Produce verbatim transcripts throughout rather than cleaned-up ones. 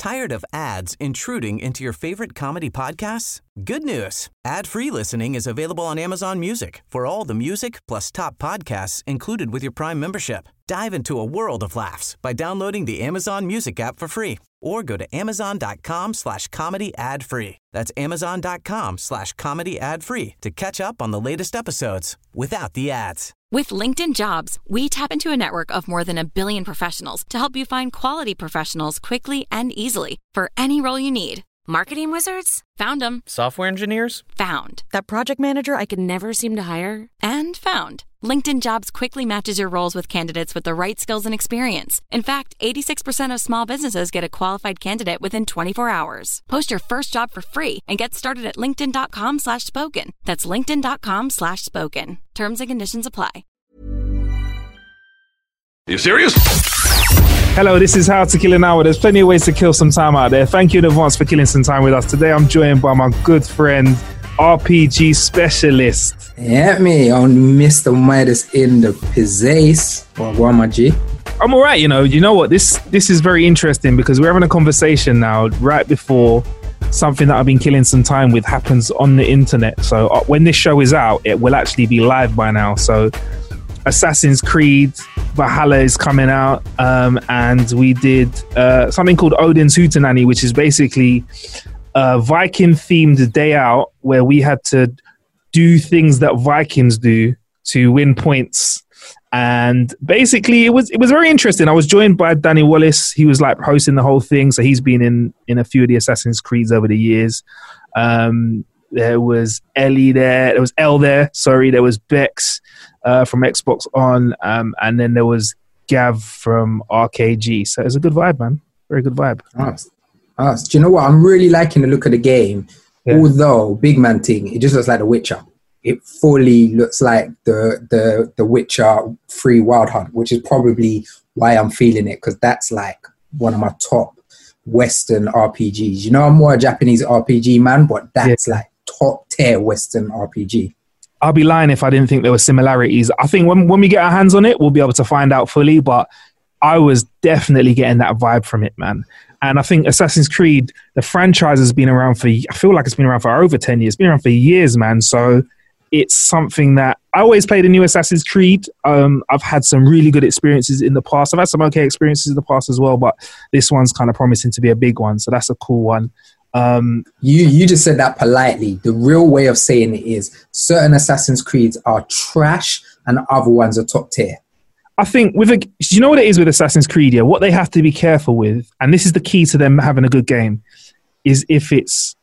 Tired of ads intruding into your favorite comedy podcasts? Good news. Ad-free listening is available on Amazon Music for all the music plus top podcasts included with your Prime membership. Dive into a world of laughs by downloading the Amazon Music app for free or go to amazon.com slash comedy ad free. That's amazon.com slash comedy ad free to catch up on the latest episodes without the ads. With LinkedIn Jobs, we tap into a network of more than a billion professionals to help you find quality professionals quickly and easily for any role you need. Marketing wizards? Found them. Software engineers? Found. That project manager I could never seem to hire? And found. LinkedIn Jobs quickly matches your roles with candidates with the right skills and experience. In fact, eighty-six percent of small businesses get a qualified candidate within twenty-four hours. Post your first job for free and get started at linkedin.com slash spoken. That's linkedin.com slash spoken. Terms and conditions apply. You serious? Hello, this is How to Kill an Hour. There's plenty of ways to kill some time out there. Thank you in advance for killing some time with us. Today I'm joined by my good friend, R P G specialist. Yeah, me on Mister Midas in the Pizzace or Guamaji. I'm all right, you know. You know what? This this is very interesting because we're having a conversation now right before something that I've been killing some time with happens on the internet. So uh, when this show is out, it will actually be live by now. So Assassin's Creed Valhalla is coming out, um, and we did uh, something called Odin's Hootenanny, which is basically a Viking-themed day out where we had to do things that Vikings do to win points. And basically, it was it was very interesting. I was joined by Danny Wallace. He was like hosting the whole thing, so he's been in in a few of the Assassin's Creeds over the years. Um, there was Ellie there. There was Elle there. Sorry, there was Bex uh, from Xbox On, um, and then there was Gav from R K G. So it was a good vibe, man. Very good vibe. Nice. Nice. Do you know what? I'm really liking the look of the game. Yeah. Although big man thing, it just looks like The Witcher. It fully looks like the the the Witcher three Wild Hunt, which is probably why I'm feeling it, because that's like one of my top Western R P Gs. You know, I'm more a Japanese R P G man, but that's yeah. like top tier Western R P G. I'll be lying if I didn't think there were similarities. I think when when we get our hands on it, we'll be able to find out fully. But I was definitely getting that vibe from it, man. And I think Assassin's Creed, the franchise has been around for, I feel like it's been around for over ten years. It's been around for years, man. So it's something that I always play the new Assassin's Creed. Um, I've had some really good experiences in the past. I've had some okay experiences in the past as well, but this one's kind of promising to be a big one. So that's a cool one. Um, you you just said that politely. The real way of saying it is certain Assassin's Creeds are trash and other ones are top tier. I think with a, you know what it is with Assassin's Creed, yeah? What they have to be careful with, and this is the key to them having a good game, is if it's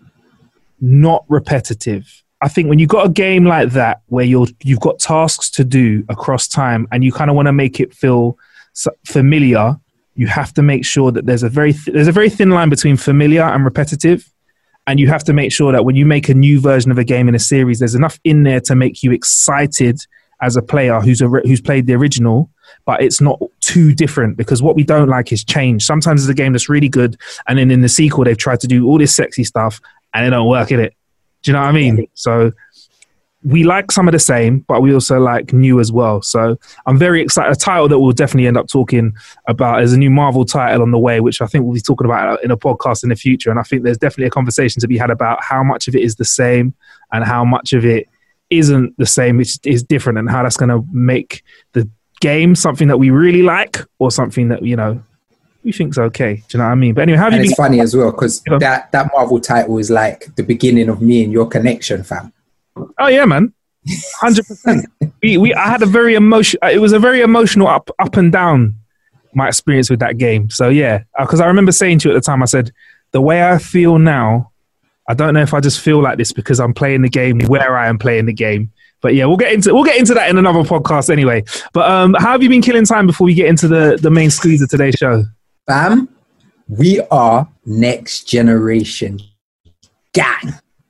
not repetitive. I think when you've got a game like that where you're, you've got tasks to do across time and you kind of want to make it feel familiar, you have to make sure that there's a very th- there's a very thin line between familiar and repetitive. And you have to make sure that when you make a new version of a game in a series, there's enough in there to make you excited as a player who's a, who's played the original, but it's not too different, because what we don't like is change. Sometimes there's a game that's really good, and then in the sequel, they've tried to do all this sexy stuff and it don't work, in it. Do you know what I mean? So we like some of the same, but we also like new as well. So I'm very excited. A title that we'll definitely end up talking about is a new Marvel title on the way, which I think we'll be talking about in a podcast in the future. And I think there's definitely a conversation to be had about how much of it is the same and how much of it isn't the same, which is different, and how that's going to make the game something that we really like or something that, you know, we think's okay. Do you know what I mean? But anyway, how have and you it's been? Funny as well, because you know, that, that Marvel title is like the beginning of me and your connection, fam. Oh yeah, man. one hundred percent. we, we, I had a very emotion. It was a very emotional up, up and down, my experience with that game. So yeah, because I remember saying to you at the time, I said, the way I feel now, I don't know if I just feel like this because I'm playing the game where I am playing the game. But yeah, we'll get into we'll get into that in another podcast anyway. But um, how have you been killing time before we get into the, the main squeeze of today's show? Bam, we are next generation gang.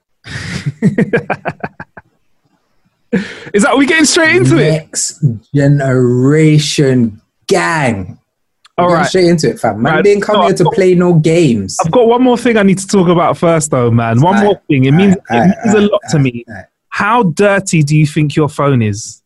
Is that, are we getting straight into next it? Next generation gang. All right. Straight into it, fam. Man, right. Didn't come no, here to got, play no games. I've got one more thing I need to talk about first, though, man. One all more right, thing. It means, right, it means right, a lot right, to me. Right. How dirty do you think your phone is?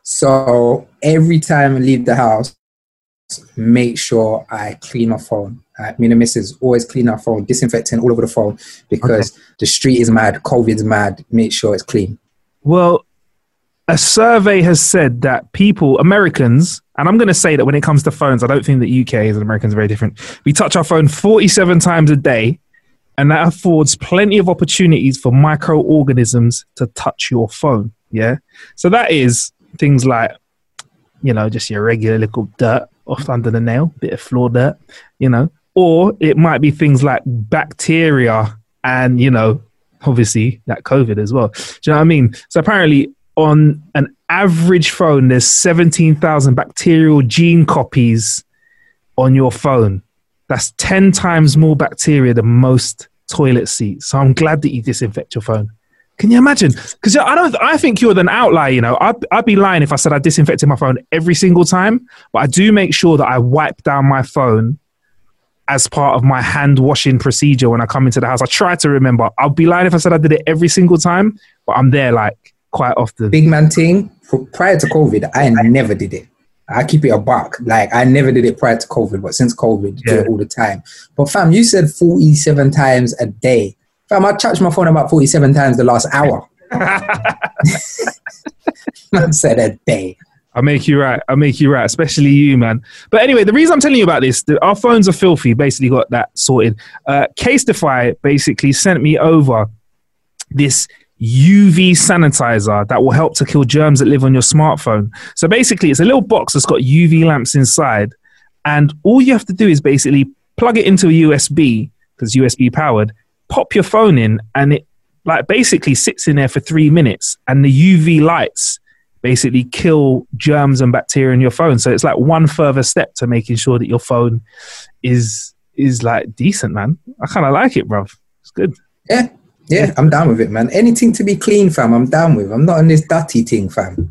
So every time I leave the house, make sure I clean my phone Uh, me and the missus always clean our phone, disinfecting all over the phone because okay. the street is mad, COVID's mad. Make sure it's clean. Well, a survey has said that people, Americans, and I'm going to say that when it comes to phones, I don't think that U K and Americans are very different. We touch our phone forty-seven times a day, and that affords plenty of opportunities for microorganisms to touch your phone. Yeah. So that is things like, you know, just your regular little dirt off under the nail, bit of floor dirt, you know, or it might be things like bacteria and, you know, obviously that COVID as well. Do you know what I mean? So apparently on an average phone, there's seventeen thousand bacterial gene copies on your phone. That's ten times more bacteria than most toilet seats. So I'm glad that you disinfect your phone. Can you imagine? Because I don't. I think you're an outlier. You know, I'd, I'd be lying if I said I disinfected my phone every single time. But I do make sure that I wipe down my phone as part of my hand washing procedure when I come into the house. I try to remember. I'll be lying if I said I did it every single time. But I'm there like quite often. Big man thing. Prior to COVID, I never did it. I keep it a buck. Like I never did it prior to COVID, but since COVID, yeah. do it all the time. But fam, you said forty-seven times a day. Fam, I touched my phone about forty-seven times the last hour. Man said a day. I'll make you right. I'll make you right, especially you, man. But anyway, the reason I'm telling you about this, the, our phones are filthy. Basically got that sorted. Uh, Casetify basically sent me over this U V sanitizer that will help to kill germs that live on your smartphone. So basically, it's a little box that's got U V lamps inside. And all you have to do is basically plug it into a U S B, because U S B powered, pop your phone in, and it like basically sits in there for three minutes, and the U V lights basically kill germs and bacteria in your phone. So it's like one further step to making sure that your phone is is like decent, man. I kind of like it, bruv. It's good. Yeah, yeah, I'm down with it, man. Anything to be clean, fam, I'm down with. I'm not on this dirty thing, fam.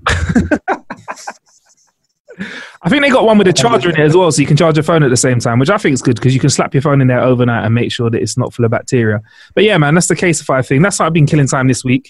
I think they got one with a charger in it as well, so you can charge your phone at the same time, which I think is good because you can slap your phone in there overnight and make sure that it's not full of bacteria. But yeah, man, that's the Casetify thing. That's how I've been killing time this week.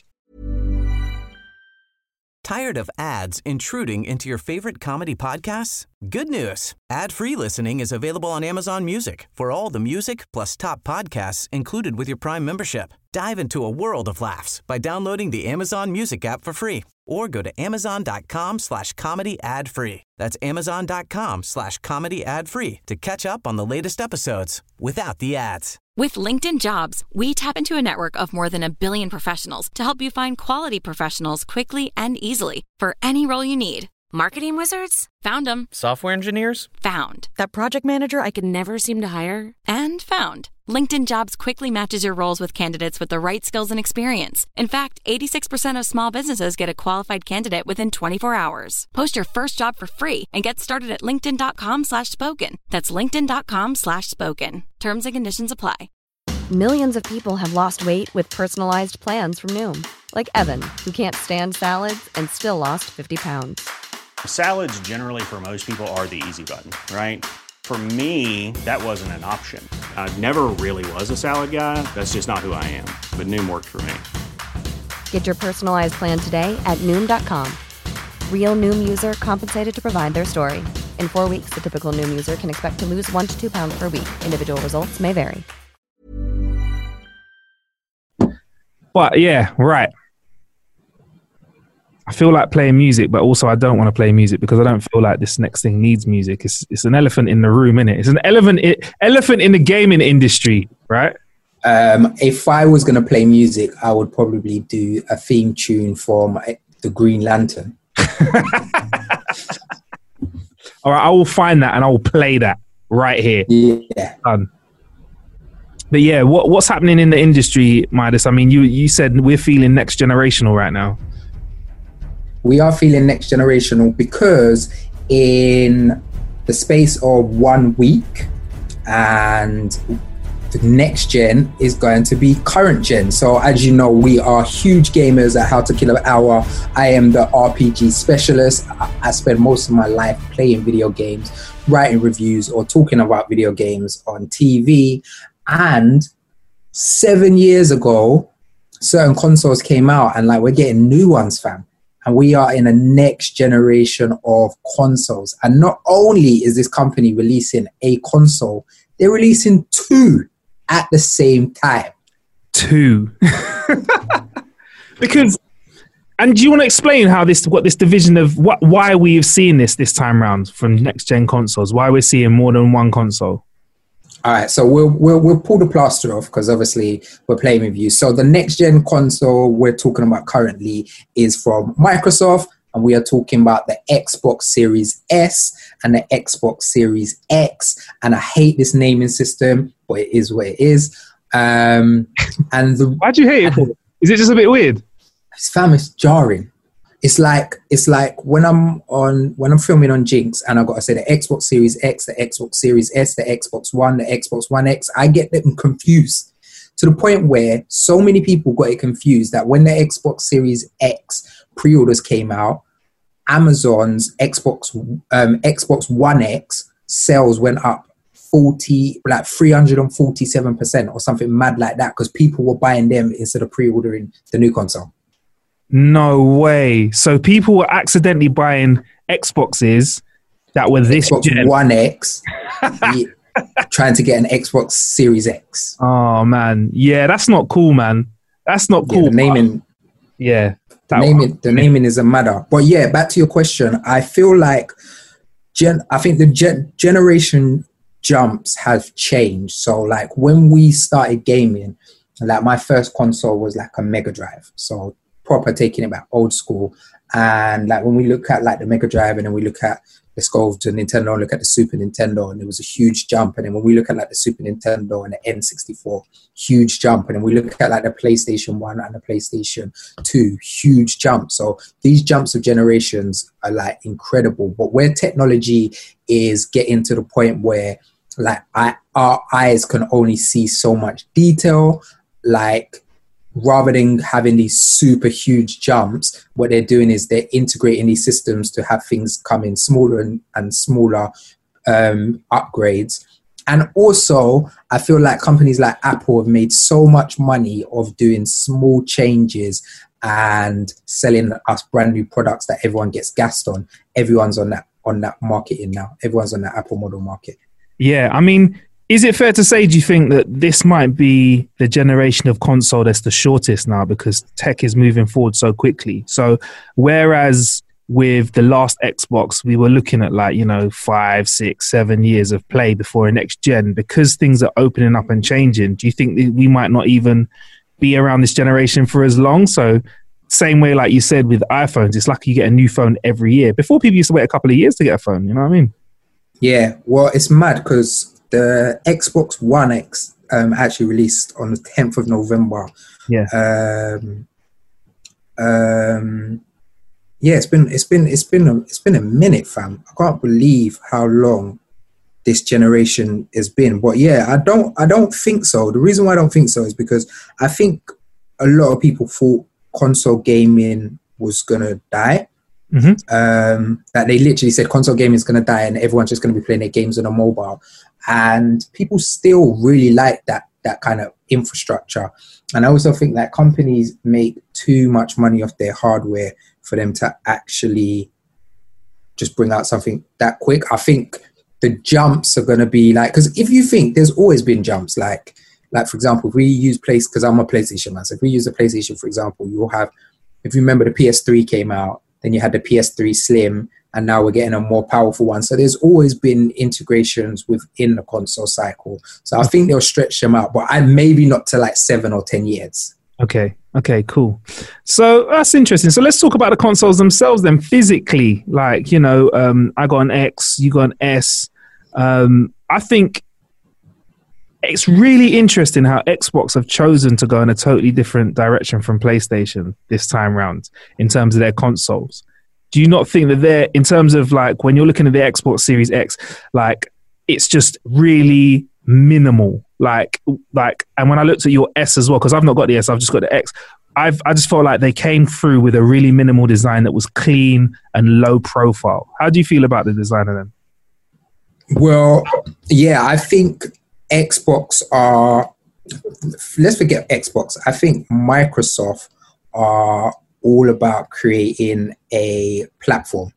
Tired of ads intruding into your favorite comedy podcasts? Good news. Ad-free listening is available on Amazon Music for all the music plus top podcasts included with your Prime membership. Dive into a world of laughs by downloading the Amazon Music app for free or go to amazon.com slash comedy ad free. That's amazon.com slash comedy ad free to catch up on the latest episodes without the ads. With LinkedIn Jobs, we tap into a network of more than a billion professionals to help you find quality professionals quickly and easily for any role you need. Marketing wizards? Found them. Software engineers? Found. That project manager I could never seem to hire? And found. LinkedIn Jobs quickly matches your roles with candidates with the right skills and experience. In fact, eighty-six percent of small businesses get a qualified candidate within twenty-four hours. Post your first job for free and get started at linkedin.com slash spoken. That's linkedin.com slash spoken. Terms and conditions apply. Millions of people have lost weight with personalized plans from Noom. Like Evan, who can't stand salads and still lost fifty pounds. Salads generally for most people are the easy button, right? For me, that wasn't an option. I never really was a salad guy. That's just not who I am. But Noom worked for me. Get your personalized plan today at Noom dot com. Real Noom user compensated to provide their story. In four weeks, the typical Noom user can expect to lose one to two pounds per week. Individual results may vary. But yeah, right. I feel like playing music, but also I don't want to play music because I don't feel like this next thing needs music. It's it's an elephant in the room, isn't it? It's an elephant elephant in the gaming industry, right? Um, if I was going to play music, I would probably do a theme tune from the Green Lantern. All right, I will find that and I will play that right here. Yeah. Done. But yeah, what what's happening in the industry, Midas? I mean, you you said we're feeling next generational right now. We are feeling next generational because in the space of one week, and the next gen is going to be current gen. So as you know, we are huge gamers at How to Kill an Hour. I am the R P G specialist. I spend most of my life playing video games, writing reviews, or talking about video games on T V. And seven years ago, certain consoles came out, and like we're getting new ones, fam. And we are in a next generation of consoles. And not only is this company releasing a console They're releasing two at the same time. Two. Because, and do you want to explain how this, what this division of, what, why we have seen this this time round from next gen consoles? Why we're seeing more than one console? All right, so we'll we'll, we'll pull the plaster off because obviously we're playing with you. So the next gen console we're talking about currently is from Microsoft, and we are talking about the Xbox Series S and the Xbox Series X. And I hate this naming system, but it is what it is. Um, and the, why do you hate it? Is it just a bit weird? It's fam, it's jarring. It's like it's like when I'm on when I'm filming on Jinx and I've got to say the Xbox Series X, the Xbox Series S, the Xbox One, the Xbox One X. I get them confused to the point where so many people got it confused that when the Xbox Series X pre-orders came out, Amazon's Xbox um, Xbox One X sales went up forty, like three hundred forty-seven percent or something mad like that because people were buying them instead of pre-ordering the new console. No way. So people were accidentally buying Xboxes that were this Xbox gen. One X, yeah, trying to get an Xbox Series X. Oh man, yeah, that's not cool, man. That's not cool. Yeah, the naming, yeah, the naming, the naming is a matter. But yeah, back to your question. I feel like, gen. I think the gen- generation jumps have changed. So like when we started gaming, like my first console was like a Mega Drive. So proper taking it back old school. And like when we look at like the Mega Drive and then we look at, let's go to Nintendo and look at the Super Nintendo, and there was a huge jump. And then when we look at like the Super Nintendo and the N sixty-four, huge jump. And then we look at like the PlayStation one and the PlayStation two, huge jump. So these jumps of generations are like incredible. But where technology is getting to the point where like I, our eyes can only see so much detail, like rather than having these super huge jumps, what they're doing is they're integrating these systems to have things come in smaller and, and smaller um, upgrades. And also, I feel like companies like Apple have made so much money of doing small changes and selling us brand new products that everyone gets gassed on. Everyone's on that on that marketing now. Everyone's on that Apple model market. Yeah, I mean, is it fair to say, do you think that this might be the generation of console that's the shortest now because tech is moving forward so quickly? So whereas with the last Xbox, we were looking at like, you know, five, six, seven years of play before a next gen, because things are opening up and changing, do you think that we might not even be around this generation for as long? So same way, like you said, with iPhones, it's like you get a new phone every year. Before, people used to wait a couple of years to get a phone, you know what I mean? Yeah, well, it's mad because the Xbox One X um, actually released on the tenth of November. Yeah. Um, um, yeah, it's been it's been it's been a, it's been a minute, fam. I can't believe how long this generation has been. But yeah, I don't I don't think so. The reason why I don't think so is because I think a lot of people thought console gaming was gonna die. Mm-hmm. Um, that they literally said console gaming is going to die and everyone's just going to be playing their games on a mobile, and people still really like that that kind of infrastructure. And I also think that companies make too much money off their hardware for them to actually just bring out something that quick. I think the jumps are going to be like, because if you think there's always been jumps, like like for example, if we use place because I'm a PlayStation man, so if we use a PlayStation, for example, you'll have, if you remember, the P S three came out. Then you had the P S three Slim, and now we're getting a more powerful one. So there's always been integrations within the console cycle. So I think they'll stretch them out, but I maybe not to like seven or ten years. Okay. Okay, cool. So that's interesting. So let's talk about the consoles themselves then, physically. Like, you know, um, I got an X, you got an S. Um, I think it's really interesting how Xbox have chosen to go in a totally different direction from PlayStation this time round in terms of their consoles. Do you not think that they're, in terms of like, when you're looking at the Xbox Series X, like it's just really minimal, like, like, and when I looked at your S as well, because I've not got the S, I've just got the X, I've, I just felt like they came through with a really minimal design that was clean and low profile. How do you feel about the design of them? Well, yeah, I think Xbox are, let's forget Xbox. I think Microsoft are all about creating a platform.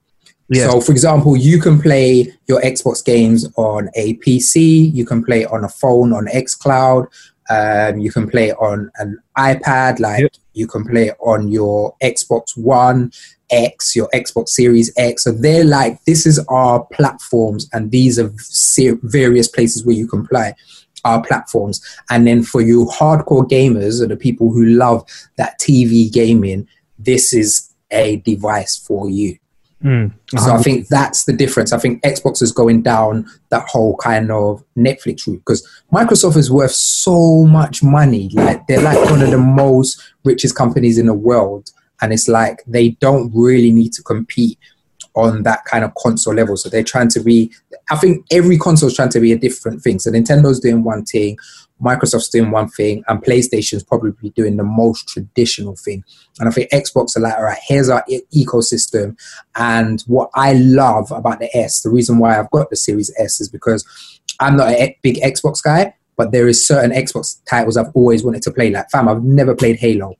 Yeah. So, for example, you can play your Xbox games on a P C, you can play on a phone on xCloud, um, you can play on an iPad, like yep. you can play on your Xbox One X, your Xbox Series X. So they're like, this is our platforms, and these are various places where you can play our platforms. And then for you hardcore gamers, or the people who love that T V gaming, this is a device for you. Mm, so I think that's the difference. I think Xbox is going down that whole kind of Netflix route, because Microsoft is worth so much money. Like, they're like one of the most richest companies in the world, and it's like they don't really need to compete on that kind of console level. So they're trying to be, I think every console is trying to be a different thing. So Nintendo's doing one thing, Microsoft's doing one thing, and PlayStation's probably doing the most traditional thing. And I think Xbox are like, all right, here's our e- ecosystem. And what I love about the S, the reason why I've got the Series S, is because I'm not a big Xbox guy, but there is certain Xbox titles I've always wanted to play. Like, fam, I've never played Halo.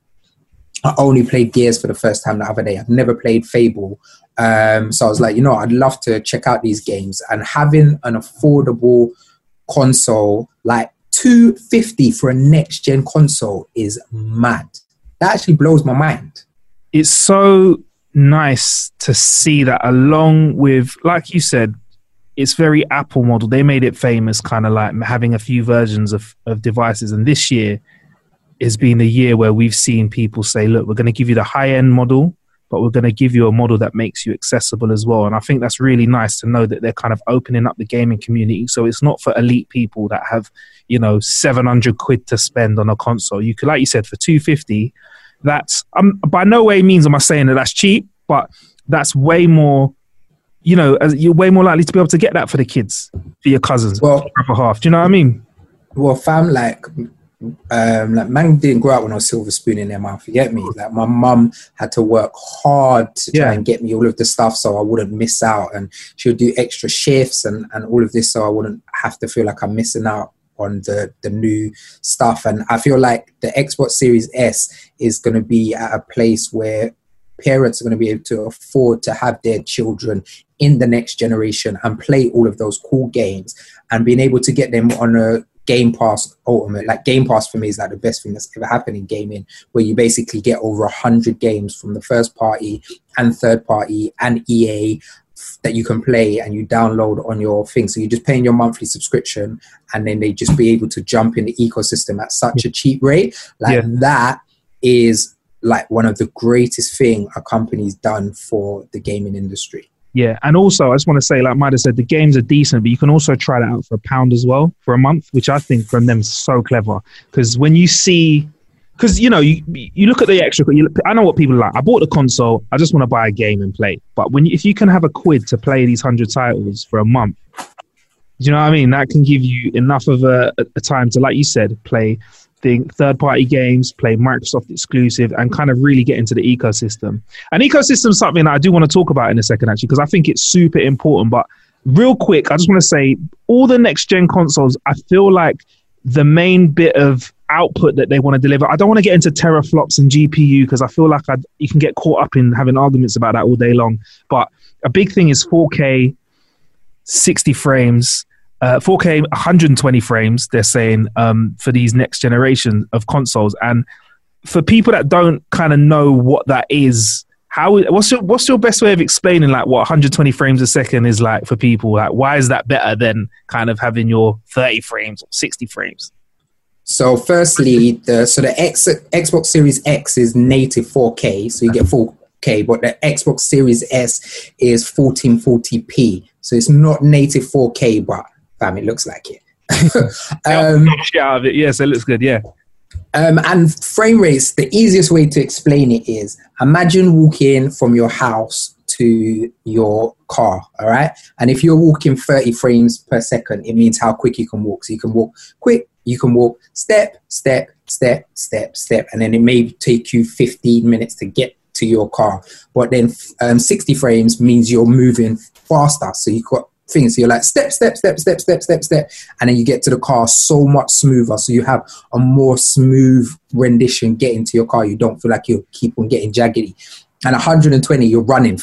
I only played Gears for the first time the other day. I've never played Fable. Um, so I was like, you know, I'd love to check out these games. And having an affordable console, like two hundred fifty dollars for a next-gen console, is mad. That actually blows my mind. It's so nice to see that, along with, like you said, it's very Apple model. They made it famous, kind of like having a few versions of, of devices. And this year has been the year where we've seen people say, look, we're going to give you the high-end model, but we're going to give you a model that makes you accessible as well. And I think that's really nice to know that they're kind of opening up the gaming community. So it's not for elite people that have, you know, seven hundred quid to spend on a console. You could, like you said, for two hundred fifty, that's, um, by no way means am I saying that that's cheap, but that's way more, you know, as you're way more likely to be able to get that for the kids, for your cousins, well, for half. Do you know what I mean? Well, fam, like, Um, like, man didn't grow up with no silver spoon in their mouth. You get me? Like, my mum had to work hard to try yeah. and get me all of the stuff so I wouldn't miss out, and she would do extra shifts and, and all of this so I wouldn't have to feel like I'm missing out on the, the new stuff. And I feel like the Xbox Series S is going to be at a place where parents are going to be able to afford to have their children in the next generation and play all of those cool games, and being able to get them on a Game Pass Ultimate. Like, Game Pass for me is like the best thing that's ever happened in gaming, where you basically get over a hundred games from the first party and third party and E A that you can play, and you download on your thing. So you're just paying your monthly subscription, and then they just be able to jump in the ecosystem at such a cheap rate. Like yeah. that is like one of the greatest thing a company's done for the gaming industry. Yeah, and also I just want to say, like Maida said, the games are decent, but you can also try that out for a pound as well for a month, which I think from them is so clever. Because when you see, because you know, you you look at the extra. You, I know what people like. I bought the console. I just want to buy a game and play. But when you, if you can have a quid to play these hundred titles for a month, do you know what I mean? That can give you enough of a, a time to, like you said, play the third-party games, play Microsoft exclusive, and kind of really get into the ecosystem. And ecosystem is something that I do want to talk about in a second, actually, because I think it's super important. But real quick, I just want to say, all the next-gen consoles, I feel like the main bit of output that they want to deliver, I don't want to get into teraflops and G P U, because I feel like I'd, you can get caught up in having arguments about that all day long. But a big thing is four K, sixty frames, Uh, four K, one hundred twenty frames, they're saying, um, for these next generation of consoles. And for people that don't kind of know what that is, how what's your what's your best way of explaining like what one hundred twenty frames a second is like for people? Like, why is that better than kind of having your thirty frames or sixty frames? So firstly, the so the X, Xbox Series X is native four K, so you get four K, but the Xbox Series S is fourteen forty p, so it's not native four K, but Fam, it looks like it. um, out of it. Yes, it looks good. Yeah. Um, and frame rates, the easiest way to explain it is, imagine walking from your house to your car, all right? And if you're walking thirty frames per second, it means how quick you can walk. So you can walk quick, you can walk step, step, step, step, step, and then it may take you fifteen minutes to get to your car. But then um, sixty frames means you're moving faster. So you've got things. So you're like step, step, step, step, step, step, step, and then you get to the car so much smoother. So you have a more smooth rendition getting to your car. You don't feel like you keep on getting jaggedy. And one hundred twenty, you're running, fam.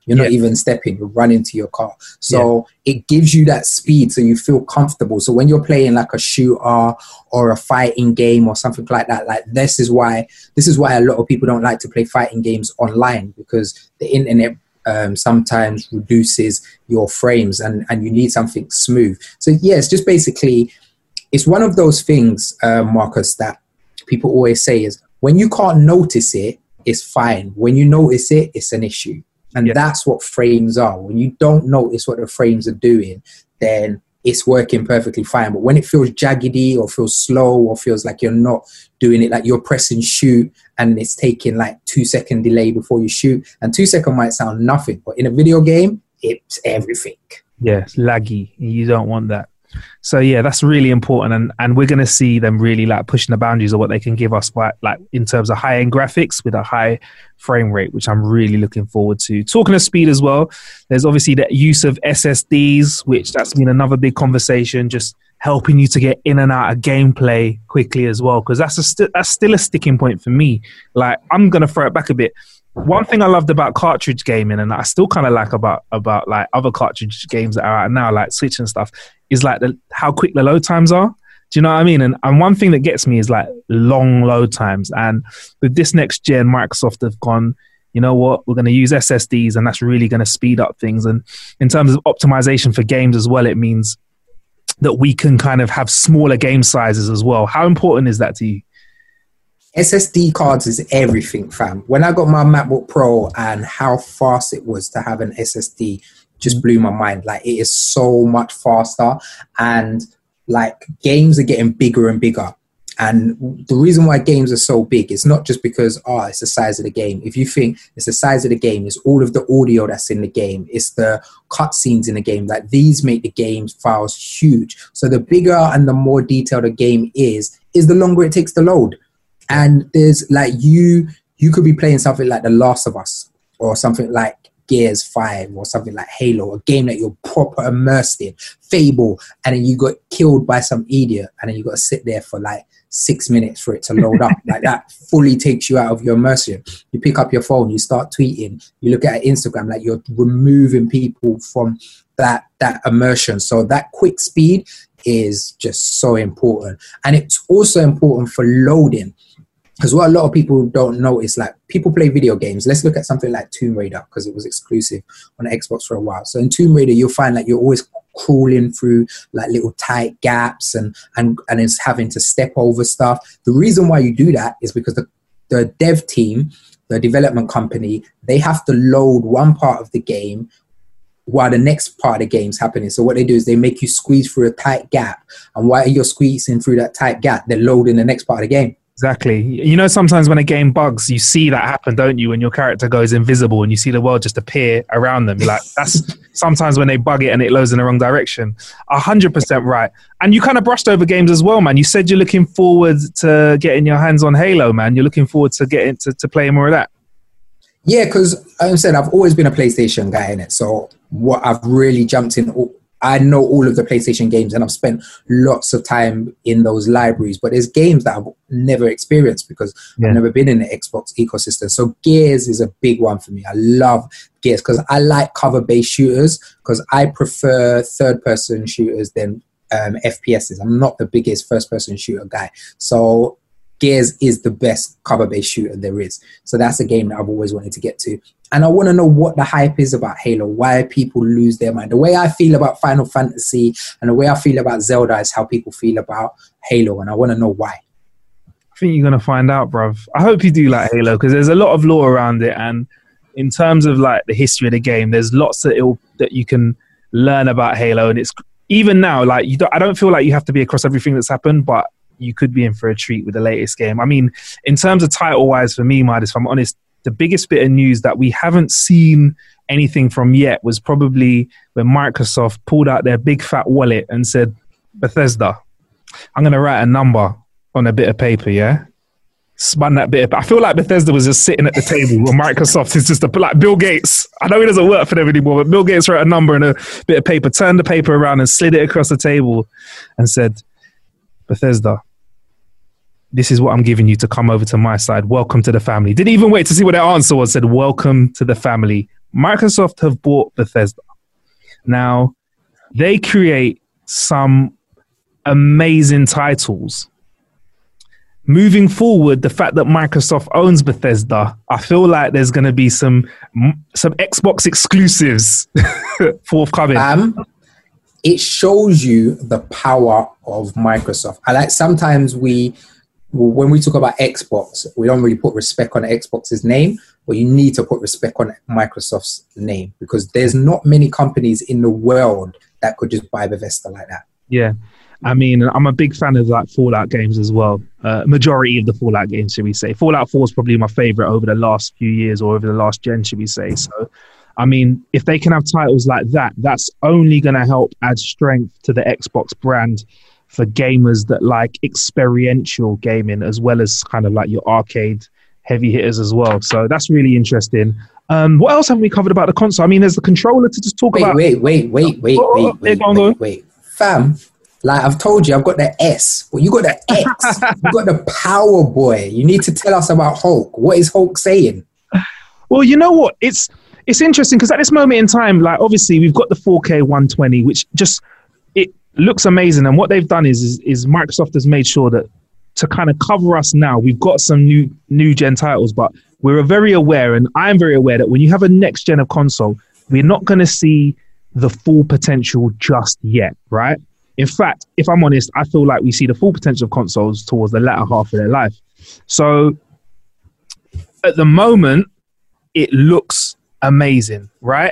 You're yeah. not even stepping, you're running to your car. So yeah. it gives you that speed so you feel comfortable. So when you're playing like a shooter or a fighting game or something like that, like this is why this is why a lot of people don't like to play fighting games online, because the internet um, sometimes reduces your frames and, and you need something smooth. So yeah, it's just basically, it's one of those things, uh, Marcus, that people always say is when you can't notice it, it's fine. When you notice it, it's an issue. And yeah. that's what frames are. When you don't notice what the frames are doing, then it's working perfectly fine. But when it feels jaggedy or feels slow or feels like you're not doing it, like you're pressing shoot and it's taking like two second delay before you shoot, and two second might sound nothing, but in a video game, it's everything. Yeah, it's laggy. You don't want that. So yeah, that's really important, and and we're going to see them really like pushing the boundaries of what they can give us, by like in terms of high end graphics with a high frame rate, which I'm really looking forward to. Talking of speed as well, there's obviously the use of S S Ds, which that's been another big conversation, just helping you to get in and out of gameplay quickly as well, because that's a st- that's still a sticking point for me. Like, I'm going to throw it back a bit. One thing I loved about cartridge gaming, and I still kind of like about about like other cartridge games that are out now, like Switch and stuff, is like the, how quick the load times are. Do you know what I mean? And and one thing that gets me is like long load times. And with this next gen, Microsoft have gone, you know what, we're going to use S S Ds, and that's really going to speed up things. And in terms of optimization for games as well, it means that we can kind of have smaller game sizes as well. How important is that to you? S S D cards is everything, fam. When I got my MacBook Pro and how fast it was to have an S S D just blew my mind. Like, it is so much faster, and like games are getting bigger and bigger. And the reason why games are so big is not just because, oh, it's the size of the game. If you think it's the size of the game, it's all of the audio that's in the game, it's the cutscenes in the game. Like, these make the game files huge. So the bigger and the more detailed a game is, is the longer it takes to load. And there's like, you you could be playing something like The Last of Us or something like Gears five or something like Halo, a game that you're proper immersed in, Fable, and then you got killed by some idiot, and then you got to sit there for like six minutes for it to load up. Like, that fully takes you out of your immersion. You pick up your phone, you start tweeting, you look at Instagram, like you're removing people from that that immersion. So that quick speed is just so important. And it's also important for loading. Because what a lot of people don't know is, like, people play video games. Let's look at something like Tomb Raider, because it was exclusive on Xbox for a while. So in Tomb Raider, you'll find like you're always crawling through like little tight gaps and and and it's having to step over stuff. The reason why you do that is because the, the dev team, the development company, they have to load one part of the game while the next part of the game's happening. So what they do is they make you squeeze through a tight gap. And while you're squeezing through that tight gap, they're loading the next part of the game. Exactly. You know, sometimes when a game bugs, you see that happen, don't you? When your character goes invisible and you see the world just appear around them. You're like, that's sometimes when they bug it and it loads in the wrong direction. A hundred percent right. And you kind of brushed over games as well, man. You said you're looking forward to getting your hands on Halo, man. You're looking forward to getting to, to playing more of that. Yeah, because like I said, I've always been a PlayStation guy in it. So what I've really jumped in, I know all of the PlayStation games and I've spent lots of time in those libraries, but there's games that I've never experienced because yeah. I've never been in the Xbox ecosystem. So Gears is a big one for me. I love Gears because I like cover-based shooters, because I prefer third-person shooters than um, F P Ss. I'm not the biggest first-person shooter guy. So Gears is the best cover-based shooter there is. So that's a game that I've always wanted to get to. And I want to know what the hype is about Halo, why people lose their mind. The way I feel about Final Fantasy and the way I feel about Zelda is how people feel about Halo, and I want to know why. I think you're going to find out, bruv. I hope you do like Halo, because there's a lot of lore around it, and in terms of like the history of the game, there's lots that it'll, that you can learn about Halo, and it's even now, like, you don't, I don't feel like you have to be across everything that's happened, but you could be in for a treat with the latest game. I mean, in terms of title-wise for me, Midas, if I'm honest, the biggest bit of news that we haven't seen anything from yet was probably when Microsoft pulled out their big fat wallet and said, Bethesda, I'm going to write a number on a bit of paper, yeah? Spun that bit of, I feel like Bethesda was just sitting at the table where Microsoft is just a, like Bill Gates. I know he doesn't work for them anymore, but Bill Gates wrote a number on a bit of paper, turned the paper around and slid it across the table and said, Bethesda, this is what I'm giving you to come over to my side. Welcome to the family. Didn't even wait to see what their answer was. Said, welcome to the family. Microsoft have bought Bethesda. Now, they create some amazing titles. Moving forward, the fact that Microsoft owns Bethesda, I feel like there's going to be some some Xbox exclusives forthcoming. Um, it shows you the power of Microsoft. I like sometimes we, when we talk about Xbox, we don't really put respect on Xbox's name, but you need to put respect on Microsoft's name because there's not many companies in the world that could just buy Bethesda like that. Yeah. I mean, I'm a big fan of like Fallout games as well. Uh, majority of the Fallout games, should we say. Fallout four is probably my favorite over the last few years or over the last gen, should we say. So, I mean, if they can have titles like that, that's only going to help add strength to the Xbox brand for gamers that like experiential gaming as well as kind of like your arcade heavy hitters as well. So that's really interesting. Um, what else have we covered about the console? I mean, there's the controller to just talk wait, about. Wait, wait, wait, wait, oh, wait, wait, on, wait, wait. Fam, like I've told you, I've got the S, but you got the X. You got the Power Boy. You need to tell us about Hulk. What is Hulk saying? Well, you know what? It's it's interesting because at this moment in time, like obviously we've got the four K one twenty, which just it looks amazing. And what they've done is is, is Microsoft has made sure that to kind of cover us now, we've got some new new gen titles, but we're very aware, and I'm very aware that when you have a next gen of console, we're not going to see the full potential just yet, right? In fact, if I'm honest, I feel like we see the full potential of consoles towards the latter half of their life. So at the moment, it looks amazing, right?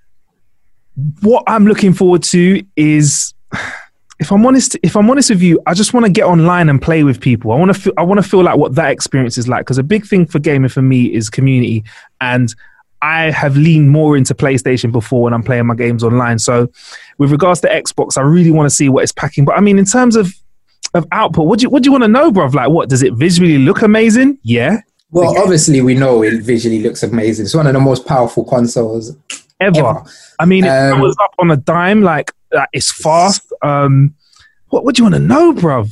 What I'm looking forward to is, if I'm honest, if I'm honest with you, I just want to get online and play with people. I want to feel, I want to feel like what that experience is like. Because a big thing for gaming for me is community, and I have leaned more into PlayStation before when I'm playing my games online. So with regards to Xbox, I really want to see what it's packing. But I mean, in terms of, of output, what do you, what do you want to know, bruv? Like, what, does it visually look amazing? Yeah. Well, okay. Obviously we know it visually looks amazing. It's one of the most powerful consoles ever. ever. I mean, it Um, was up on a dime, like, like it's fast. Um, what, what do you want to know, bruv?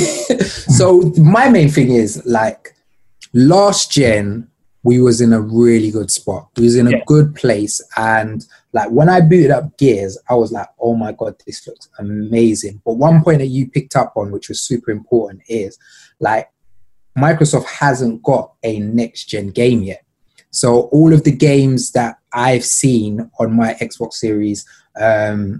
So my main thing is like last gen, we was in a really good spot. We was in a yeah. good place. And like when I booted up Gears, I was like, oh my God, this looks amazing. But one point that you picked up on, which was super important, is like Microsoft hasn't got a next gen game yet. So all of the games that I've seen on my Xbox Series um,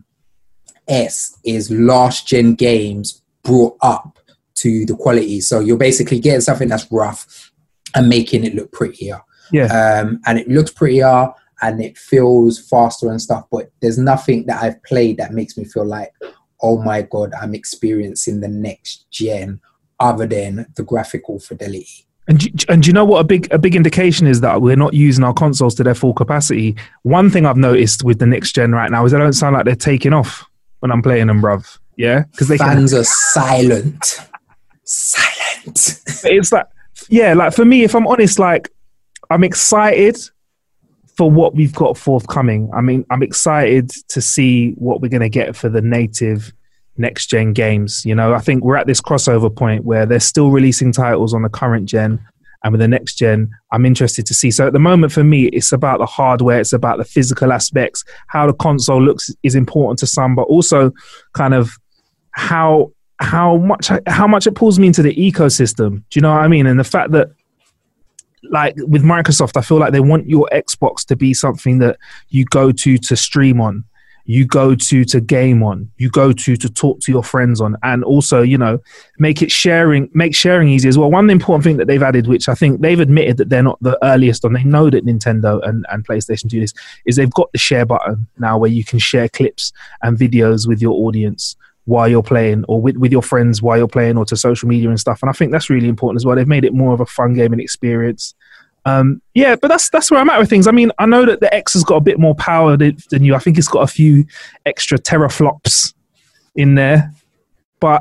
S is last gen games brought up to the quality. So you're basically getting something that's rough and making it look prettier. Yeah. Um, and it looks prettier and it feels faster and stuff, but there's nothing that I've played that makes me feel like, oh my God, I'm experiencing the next gen other than the graphical fidelity. And do, and do you know what a big a big indication is that we're not using our consoles to their full capacity? One thing I've noticed with the next gen right now is they don't sound like they're taking off when I'm playing them, bruv. Yeah? Because they Fans can... are silent. Silent. It's like, yeah, like for me, if I'm honest, like I'm excited for what we've got forthcoming. I mean, I'm excited to see what we're going to get for the native next gen games. You know, I think we're at this crossover point where they're still releasing titles on the current gen, and with the next gen, I'm interested to see. So at the moment for me, it's about the hardware, it's about the physical aspects. How the console looks is important to some, but also kind of how how much how much it pulls me into the ecosystem. Do you know what I mean? And the fact that, like with Microsoft, I feel like they want your Xbox to be something that you go to to stream on, you go to to game on, you go to to talk to your friends on, and also, you know, make it sharing, make sharing easy as well. One important thing that they've added, which I think they've admitted that they're not the earliest on, they know that Nintendo and, and PlayStation do this, is they've got the share button now where you can share clips and videos with your audience while you're playing, or with, with your friends while you're playing, or to social media and stuff. And I think that's really important as well. They've made it more of a fun gaming experience. Um, yeah, but that's that's where I'm at with things. I mean, I know that the X has got a bit more power than, than you. I think it's got a few extra teraflops in there. But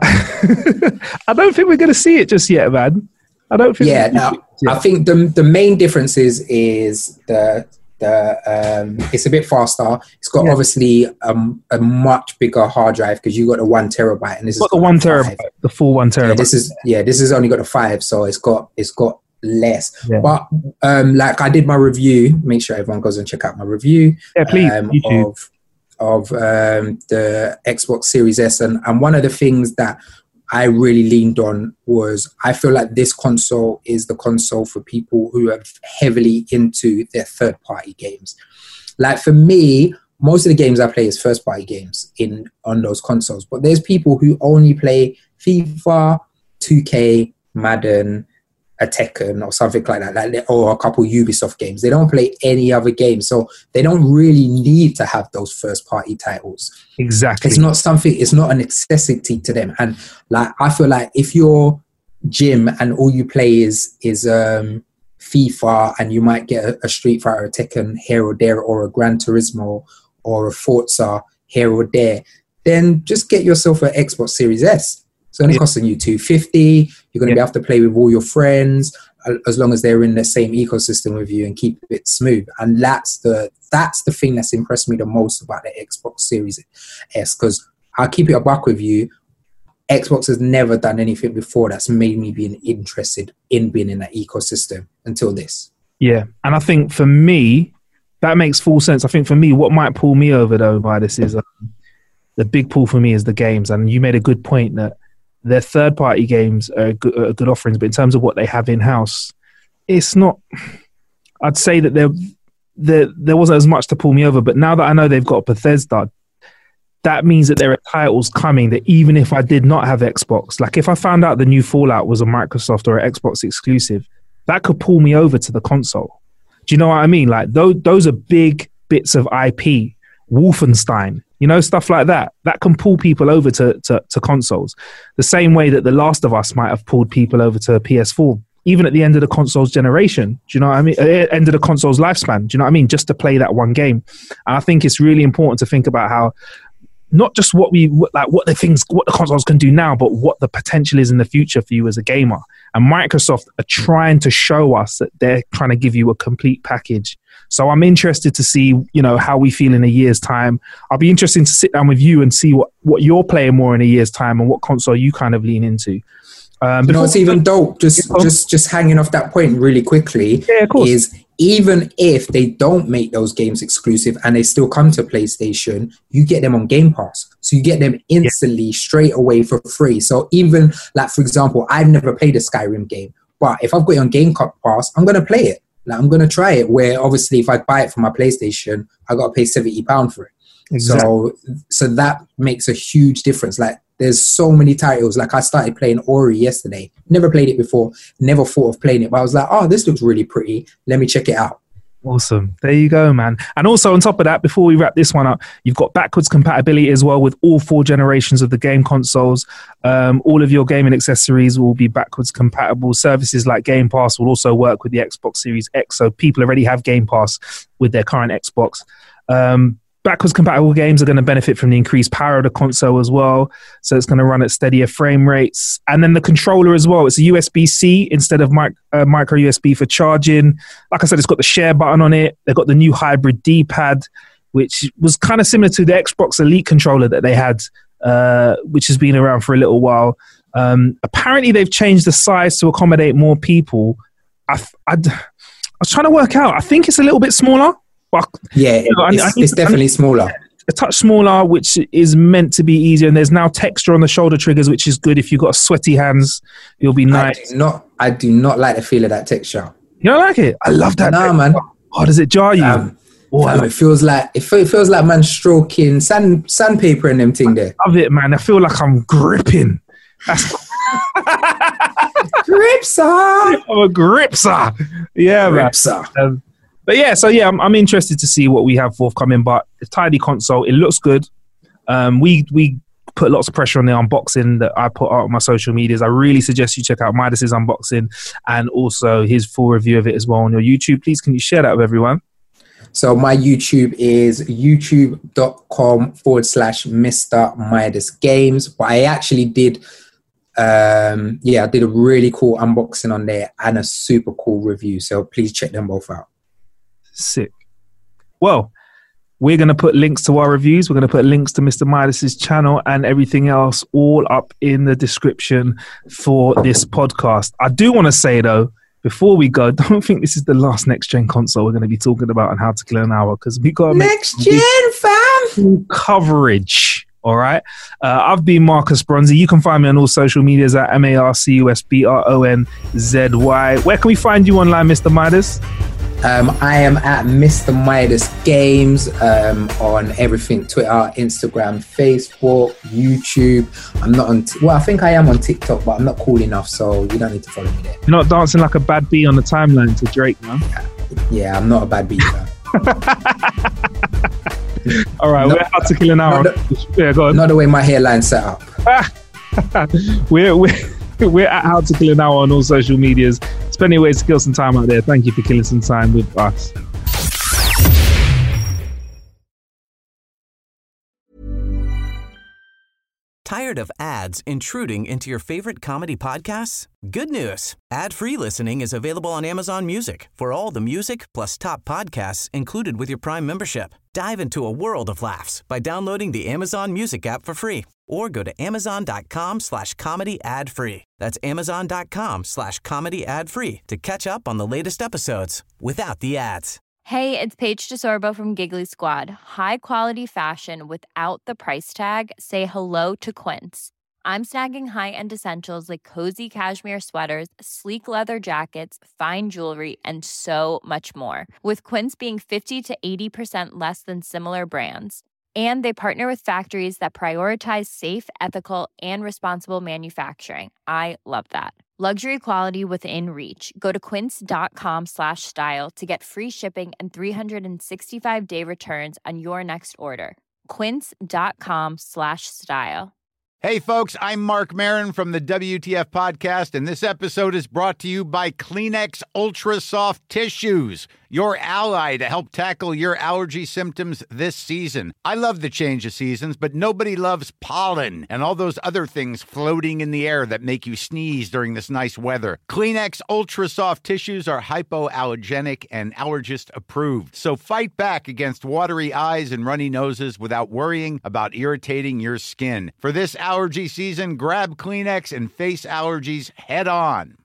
I don't think we're going to see it just yet, man. I don't think. Yeah, now, I think the the main difference is, is the... The, um, it's a bit faster. It's got yeah. obviously um, a much bigger hard drive because you got the one terabyte, and this it's is got the one terabyte, the full one terabyte. Yeah, this is yeah, this has only got the five, so it's got it's got less. Yeah. But um, like I did my review. Make sure everyone goes and check out my review. Yeah, please. Um, of of um, the Xbox Series S, and and one of the things that I really leaned on was I feel like this console is the console for people who are heavily into their third party games. Like for me, most of the games I play is first party games in on those consoles, but there's people who only play FIFA, two K, Madden, a Tekken or something like that, like, or a couple Ubisoft games. They don't play any other games, so they don't really need to have those first party titles. Exactly. It's not something, it's not a necessity to them. And like I feel like if you're Jim and all you play is is um FIFA, and you might get a, a Street Fighter, a Tekken here or there, or a Gran Turismo or a Forza here or there, then just get yourself an Xbox Series S. It's going to yeah. cost you two hundred fifty dollars. You're going to yeah. be able to play with all your friends as long as they're in the same ecosystem with you and keep it smooth. And that's the that's the thing that's impressed me the most about the Xbox Series S, because I'll keep it a buck with you. Xbox has never done anything before that's made me being interested in being in that ecosystem until this. Yeah, and I think for me, that makes full sense. I think for me, what might pull me over though by this is um, the big pull for me is the games. And you made a good point that their third-party games are good, are good offerings, but in terms of what they have in-house, it's not... I'd say that there, there, there wasn't as much to pull me over, but now that I know they've got Bethesda, that means that there are titles coming that even if I did not have Xbox, like if I found out the new Fallout was a Microsoft or an Xbox exclusive, that could pull me over to the console. Do you know what I mean? Like those, those are big bits of I P. Wolfenstein, you know, stuff like that. That can pull people over to, to, to consoles. The same way that The Last of Us might have pulled people over to P S four, even at the end of the console's generation. Do you know what I mean? At the end of the console's lifespan. Do you know what I mean? Just to play that one game. And I think it's really important to think about how not just what we like, what the things, what the consoles can do now, but what the potential is in the future for you as a gamer. And Microsoft are trying to show us that they're trying to give you a complete package. So I'm interested to see, you know, how we feel in a year's time. I'll be interested to sit down with you and see what, what you're playing more in a year's time and what console you kind of lean into. Um, you know, it's even dope. Just, just, just hanging off that point really quickly. Yeah, of course. Is even if they don't make those games exclusive and they still come to PlayStation, you get them on Game Pass. So you get them instantly, yeah. straight away for free. So even like, for example, I've never played a Skyrim game, but if I've got it on Game Pass, I'm going to play it. Like, I'm going to try it, where obviously if I buy it for my PlayStation, I got to pay seventy pounds for it. Exactly. So, so that makes a huge difference. Like, there's so many titles. Like, I started playing Ori yesterday. Never played it before. Never thought of playing it. But I was like, oh, this looks really pretty. Let me check it out. Awesome. There you go, man. And also on top of that, before we wrap this one up, you've got backwards compatibility as well with all four generations of the game consoles. Um, all of your gaming accessories will be backwards compatible. Services like Game Pass will also work with the Xbox Series X. So people already have Game Pass with their current Xbox. Um, Backwards compatible games are going to benefit from the increased power of the console as well. So it's going to run at steadier frame rates. And then the controller as well. It's a U S B C instead of mic- uh, micro U S B for charging. Like I said, it's got the share button on it. They've got the new hybrid D-pad, which was kind of similar to the Xbox Elite controller that they had, uh, which has been around for a little while. Um, apparently, they've changed the size to accommodate more people. I, I, I was trying to work out. I think it's a little bit smaller. Yeah, you know, it's, I, I it's definitely smaller. A touch smaller, which is meant to be easier. And there's now texture on the shoulder triggers, which is good. If you've got sweaty hands, you'll be nice. I do not, I do not like the feel of that texture. You don't like it? I love that. Nah, man. Oh, does it jar you? Um, oh, um, it feels like it feels like man stroking sand sandpaper and them thing there. I love it, man. I feel like I'm gripping. That's gripser. I'm a gripser. Yeah, gripser. man. Um, But yeah, so yeah, I'm, I'm interested to see what we have forthcoming. But the tidy console, it looks good. Um, we we put lots of pressure on the unboxing that I put out on my social medias. I really suggest you check out Midas's unboxing and also his full review of it as well on your YouTube. Please, can you share that with everyone? So my YouTube is youtube.com forward slash Mister Midas Games. But I actually did, um, yeah, I did a really cool unboxing on there and a super cool review. So please check them both out. Sick. Well, we're going to put links to our reviews. We're going to put links to Mister Midas's channel and everything else all up in the description for this podcast. I do want to say, though, before we go, don't think this is the last next gen console we're going to be talking about on How to Kill an Hour, because we got next gen, fam coverage. All right. Uh, I've been Marcus Bronzy. You can find me on all social medias at M A R C U S B R O N Z Y. Where can we find you online, Mister Midas? Um, I am at Mister Midas Games um, on everything: Twitter, Instagram, Facebook, YouTube. I'm not on. T- well, I think I am on TikTok, but I'm not cool enough, so you don't need to follow me there. You're not dancing like a bad bee on the timeline to Drake, man. Yeah, I'm not a bad bee, man. All right, not, we're How to Kill an Hour. The, yeah, go on. Not the way my hairline's set up. we're we're we're at How to Kill an Hour on all social medias. There's plenty of ways to kill some time out there. Thank you for killing some time with us. Tired of ads intruding into your favorite comedy podcasts? Good news. Ad-free listening is available on Amazon Music for all the music plus top podcasts included with your Prime membership. Dive into a world of laughs by downloading the Amazon Music app for free or go to amazon.com slash comedy ad free. That's amazon.com slash comedy ad free to catch up on the latest episodes without the ads. Hey, it's Paige DeSorbo from Giggly Squad. High quality fashion without the price tag. Say hello to Quince. I'm snagging high-end essentials like cozy cashmere sweaters, sleek leather jackets, fine jewelry, and so much more. With Quince being fifty to eighty percent less than similar brands. And they partner with factories that prioritize safe, ethical, and responsible manufacturing. I love that. Luxury quality within reach. Go to quince.com slash style to get free shipping and three sixty-five day returns on your next order. Quince.com slash style. Hey, folks, I'm Mark Maron from the W T F Podcast, and this episode is brought to you by Kleenex Ultra Soft Tissues, your ally to help tackle your allergy symptoms this season. I love the change of seasons, but nobody loves pollen and all those other things floating in the air that make you sneeze during this nice weather. Kleenex Ultra Soft Tissues are hypoallergenic and allergist approved, so fight back against watery eyes and runny noses without worrying about irritating your skin. For this allergy season, grab Kleenex and face allergies head on.